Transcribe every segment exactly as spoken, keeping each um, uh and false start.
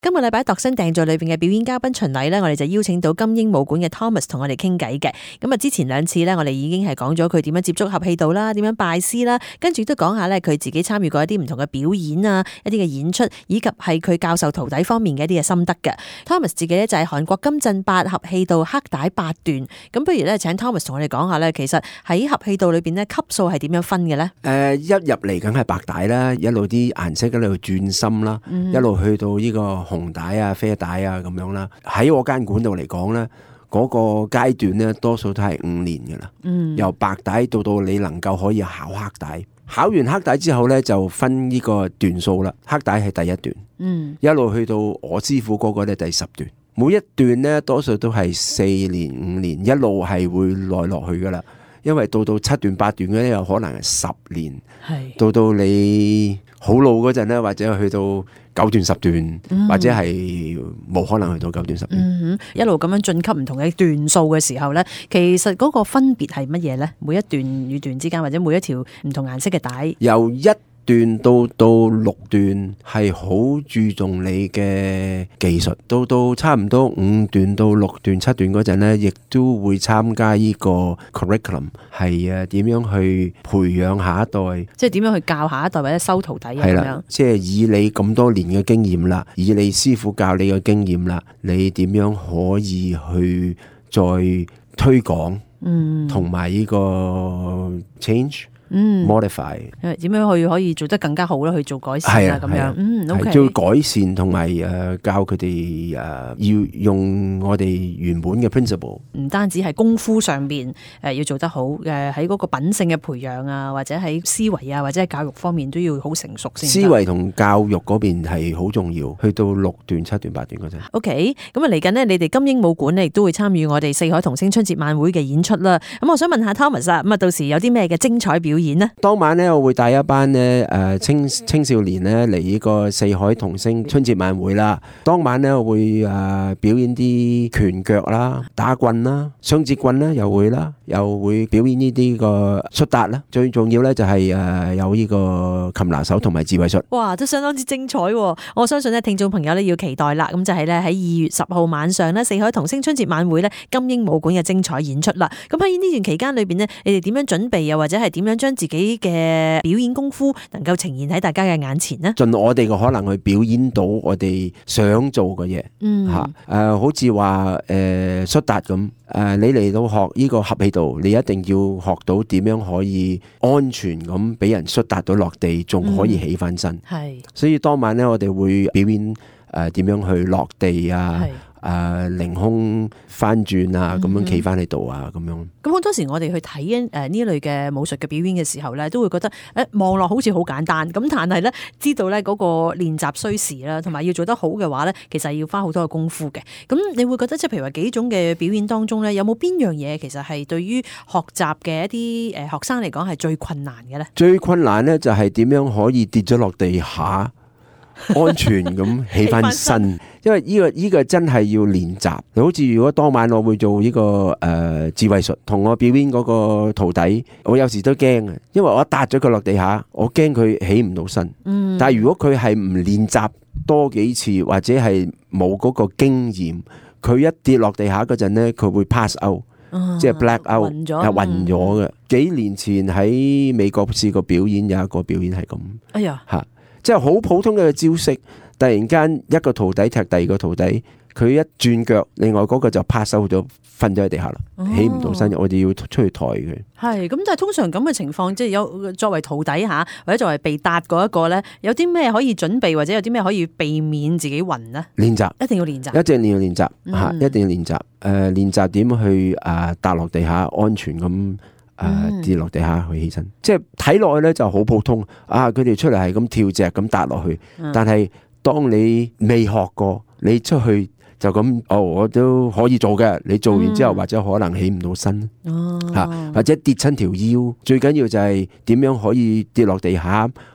今個禮拜度身訂造裏邊嘅表演嘉賓巡禮呢，我哋就邀請到金鷹舞館嘅 Thomas 同我哋傾偈嘅。咁啊，之前兩次呢，我哋已經係講咗佢點樣接觸合氣道啦，點樣拜師啦，跟住都講下呢，佢自己參與過一啲唔同嘅表演啊，一啲嘅演出，以及係佢教授徒弟方面嘅一啲嘅心得嘅。Thomas 自己呢，就係韓國金振八合氣道黑帶八段。咁不如呢，請 Thomas 同我哋講下呢，其實喺合氣道裏邊呢，級數係點樣分嘅呢？誒、 呃，一入嚟梗係白帶啦，一路啲顏色一路轉深啦，嗯、一路去到呢、這個。紅帶啊、啡帶啊咁樣啦，喺我間館度嚟講咧，嗰、那個階段咧，多數都係五年噶啦。嗯，由白帶到到你能夠可以考黑帶，考完黑帶之後咧，就分呢個段數啦。黑帶係第一段，嗯，一路去到我師傅嗰個咧第十段，每一段咧多數都係四年、五年，一路係會耐落去噶啦。因為到到七段、八段嗰啲有可能係十年，係到到你好老嗰陣咧，或者去到九段、十段，嗯、或者係冇可能去到九段、十段。 嗯、一路咁樣進級唔同嘅段數嘅時候咧，其實嗰個分別係乜嘢咧？每一段與段之間，或者每一條唔同顏色嘅帶， 由一段到到六段係好注重你嘅技術，到到差唔多五段到六段、七段嗰陣咧，亦都會參加呢個 curriculum， 係啊點樣去培養下一代， 即係點樣去教下一代或者收徒弟咁樣。 即係以你咁多年嘅經驗啦，以你師傅教你嘅經驗啦，你點樣可以去再推廣，嗯，同埋呢個 change。嗯 modify 點樣去可以做得更加好啦，去做改善啊咁樣，嗯 OK， 做改善同埋誒教佢哋誒要用我哋原本嘅 principle， 唔單止係功夫上邊誒要做得好，誒喺嗰個品性嘅培養啊，或者喺思維啊，或者喺教育方面都要好成熟先。 思維同教育嗰邊係好重要，去到六段、七段、八段嗰陣。 OK， 咁啊嚟緊呢，你哋金鷹舞館咧亦都會參與我哋四海童聲春節晚會嘅演出啦。咁我想問下 Thomas 啊，咁啊到時有啲咩嘅精彩表演？ 當晚咧，我會帶一班咧誒青青少年咧嚟呢個四海童聲春節晚會啦。當晚咧，我會誒表演啲拳腳啦、打棍啦、雙節棍啦，又會啦，又會表演呢啲個摔達啦。最重要咧就係誒有呢個擒拿手同埋自衛術。 哇，都相當之精彩喎！我相信咧，聽眾朋友咧要期待啦。咁就係咧喺二月十號晚上咧，四海童聲春節晚會咧，金鷹舞館嘅精彩演出啦。咁喺呢段期間裏邊呢，你哋點樣準備，又或者係點樣將自己嘅表演功夫能夠呈現喺大家嘅眼前呢？ 盡我哋嘅可能去表演到我哋想做嘅嘢，嗯吓，誒、呃，好似話誒摔達咁，誒、呃，你嚟到學呢個合氣道，你一定要學到點樣可以安全咁俾人摔達到落地，仲可以起翻身。係、嗯，所以當晚咧，我哋會表演誒點、呃、樣去落地啊。誒凌、呃、空翻轉啊，咁樣企翻喺度啊，咁樣。 咁好多時我哋去睇誒呢類嘅武術嘅表演嘅時候咧，都會覺得誒望落好似好簡單，咁但係咧知道咧嗰個練習需時啦，同埋要做得好嘅話咧，其實係要花好多嘅功夫嘅。咁你會覺得即係譬如話幾種嘅表演當中咧，有冇邊樣嘢其實係對於學習嘅一啲誒學生嚟講係最困難嘅咧？最困難咧就係點樣可以跌咗落地下，安全咁起翻身，因為呢、這個呢、這個真係要練習。好似如果當晚我會做呢、這個誒、呃、自衛術，同我表演嗰個徒弟，我有時都驚嘅，因為我搭咗佢落地下，我驚佢起唔到身。嗯，但係如果佢係唔練習多幾次，或者係冇嗰個經驗，佢一跌落地下嗰陣呢，佢會 pass out，、啊、即係 black out，係暈咗嘅。幾年前喺美國試過表演，有一個表演係咁。哎呀，吓。即係好普通嘅招式，突然間一個徒弟踢第二個徒弟，佢一轉腳，另外嗰個就趴收咗，瞓咗喺地下啦，哦、起唔到身，我哋要出去抬佢。 係咁，但係通常咁嘅情況，即係有作為徒弟吓，或者作為被搭嗰一個咧，有啲咩可以準備，或者有啲咩可以避免自己暈呢？練習一定要練習，一定要練習吓，嗯、一定要練習。誒、呃，練習點去誒搭落地下，安全咁。誒、呃，跌落地下去起身，即係睇落去咧就好普通啊！佢哋出嚟係咁跳隻咁搭落去，嗯、但係當你未學過，你出去就咁哦，我都可以做嘅。你做完之後、嗯、或者可能起唔到身，吓、哦啊、或者跌親條腰。最緊要就係點樣可以跌落地下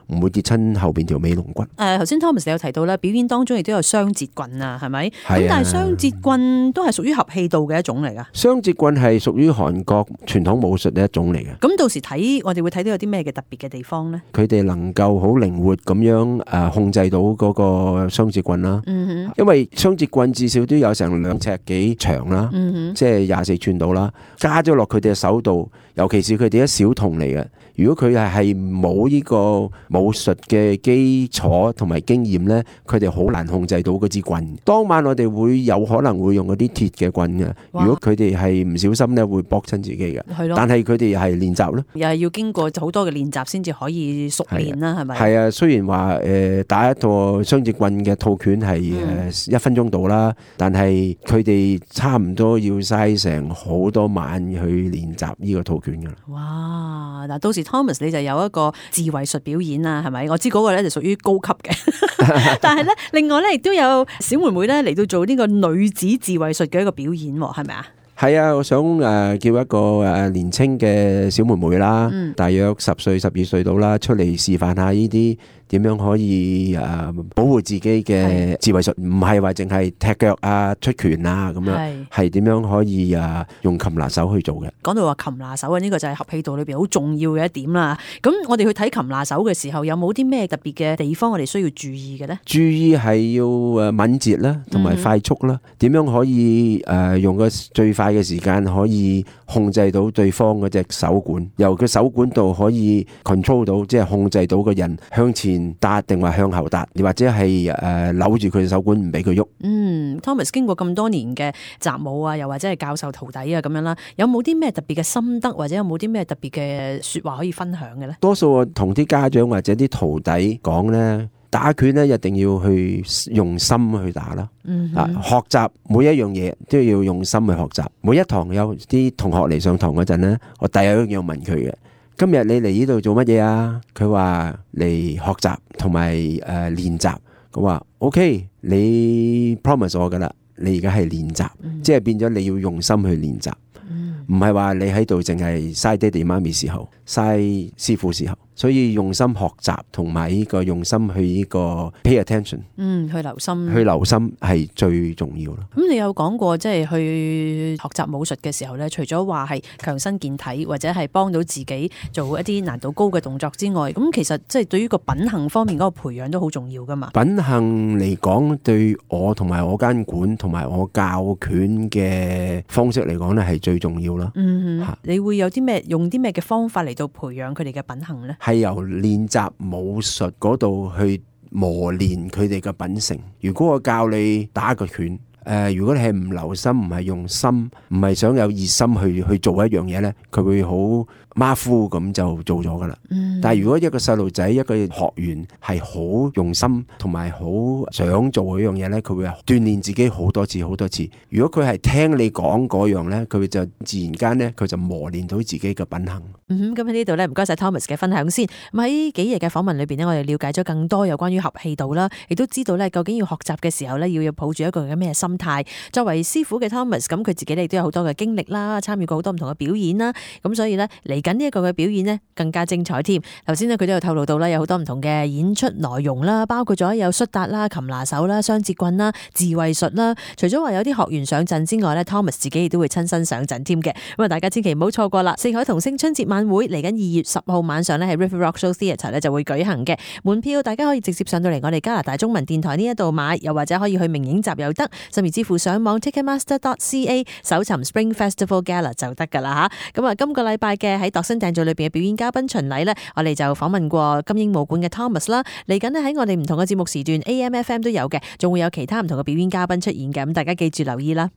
唔會跌親後邊條尾龍骨。 誒頭先 Thomas 你有提到咧，表演當中亦都有雙節棍啊，係咪？咁但係雙節棍都係屬於合氣道嘅一種嚟㗎。 雙節棍係屬於韓國傳統武術嘅一種嚟嘅。 咁到時睇我哋會睇到有啲咩嘅特別嘅地方咧？ 佢哋能夠好靈活咁樣誒控制到嗰個雙節棍啦。嗯哼，因為雙節棍至少都有成兩尺幾長啦。嗯哼，即係廿四寸到啦，加咗落佢哋嘅手度，尤其是佢哋一小童嚟嘅。如果佢係係冇呢個武術嘅基礎同埋經驗咧，佢哋好難控制到嗰支棍。當晚我哋會有可能會用嗰啲鐵嘅棍嘅。如果佢哋係唔小心咧，會搏親自己嘅。係咯。但係佢哋係練習咯， 又係要經過好多嘅練習先至可以熟練啦，係咪？ 係啊，雖然話誒打一個雙節棍嘅套拳係誒一分鐘到啦，嗯、但係佢哋差唔多要嘥成好多晚去練習呢個套拳㗎啦。 哇！嗱，到時 Thomas 你就有一個自衛術表演啦，係咪？我知嗰個咧就屬於高級嘅，但係咧另外咧亦都有小妹妹咧嚟到做呢個女子自衛術嘅一個表演，係咪啊？ 係啊，我想誒叫一個誒年青嘅小妹妹啦，嗯、大約十歲、十二歲到啦，出嚟示範下呢啲點樣可以誒保護自己嘅自衛術，唔係話淨係踢腳啊、出拳啊咁樣，係點樣可以誒用擒拿手去做嘅。 講到話擒拿手啊，呢個就係合氣道裏邊好重要嘅一點啦。咁我哋去睇擒拿手嘅時候，有冇啲咩特別嘅地方我哋需要注意嘅咧？ 注意係要誒敏捷啦，同埋快速啦。點、嗯、樣可以誒用個最快嘅時間可以控制到對方嗰隻手管，由個手管度可以 control 到，即係控制到個人向前搭定話向後搭，或者係誒扭住佢嘅手管唔俾佢喐。嗯 ，Thomas 經過咁多年嘅習武啊，又或者係教授徒弟啊咁樣啦，有冇啲咩特別嘅心得，或者有冇啲咩特別嘅說話可以分享嘅咧？多數我同啲家長或者啲徒弟講咧，打拳咧一定要去用心去打啦。嗯哼，啊，學習每一樣嘢都要用心去學習。每一堂有啲同學嚟上堂嗰陣咧，我第一樣要問佢嘅。今日你嚟呢度做乜嘢啊？佢話嚟學習同埋誒練習。佢話 OK，你 promise 我噶啦，你而家係練習，嗯、即係變咗你要用心去練習，唔係話你喺度淨係嘥爹哋媽咪時候，嘥師傅時候。所以用心學習同埋呢個用心去呢個 pay attention， 嗯，去留心， 去留心係最重要啦。 咁你有講過即係去學習武術嘅時候咧，除咗話係強身健體或者係幫到自己做一啲難度高嘅動作之外，咁其實即係對於個品行方面嗰個培養都好重要噶嘛。 品行嚟講，對我同埋我間館同埋我教拳嘅方式嚟講咧，係最重要啦。 嗯哼，你會有啲咩用啲咩嘅方法嚟到培養佢哋嘅品行咧？ 係由練習武術嗰度去磨練佢哋嘅品性。如果我教你打個拳，誒、呃，如果你係唔留心，唔係用心，唔係想有熱心去去做一樣嘢咧，佢會好馬虎咁就做咗噶啦。嗯、但係如果一個細路仔，一個學員係好用心同埋好想做嗰樣嘢咧，佢會鍛煉自己好多次好多次。如果佢係聽你講嗰樣咧，佢就自然間咧，佢就磨練到自己嘅品行。 嗯哼，咁喺呢度咧，唔該晒 Thomas 嘅分享先。咁喺幾日嘅訪問裏邊咧，我哋了解咗更多有關於合氣道啦，亦都知道咧究竟要學習嘅時候咧，要要抱住一個嘅咩心態。作為師傅嘅 Thomas，咁佢自己咧都有好多嘅經歷啦，參與過好多唔同嘅表演啦。咁所以咧嚟緊呢一個嘅表演咧更加精彩添。頭先咧佢都有透露到啦，有好多唔同嘅演出內容啦，包括咗有摔達啦、擒拿手啦、雙節棍啦、自衛術啦。除咗話有啲學員上陣之外咧，Thomas 自己亦都會親身上陣添嘅。咁啊，大家千祈唔好錯過啦！四海同聲春節晚會嚟緊二月十號晚上咧，喺 River Rock Show Theatre 咧就會舉行嘅。門票大家可以直接上到嚟我哋加拿大中文電台呢一度買，又或者可以去明影集又得，甚至乎上網 ticketmaster dot c a 搜尋 Spring Festival Gala 就得噶啦吓。咁啊，今個禮拜嘅喺度身訂造裏邊嘅表演嘉賓巡禮咧，我哋就訪問過金鷹武館嘅 Thomas 啦。嚟緊咧喺我哋唔同嘅節目時段 A M F M 都有嘅，仲會有其他唔同嘅表演嘉賓出現嘅。咁大家記住留意啦。